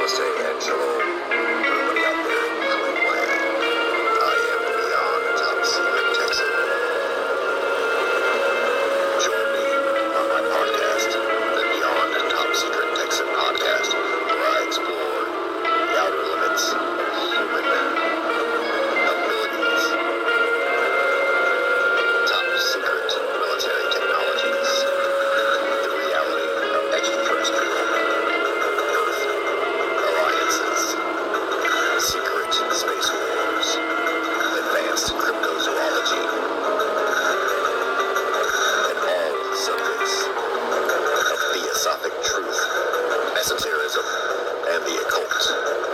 Namaste and shalom. Everybody out there in the Freeway. I am Beyond Top Secret Texan. Join me on my podcast, the Beyond Top Secret Texan podcast, where I explore the outer limits of human abilities, top secret military technologies, the reality of extraterrestrial Earth alliances, secret space wars, advanced cryptozoology, and all the subjects of theosophic truth, esotericism, and the occult.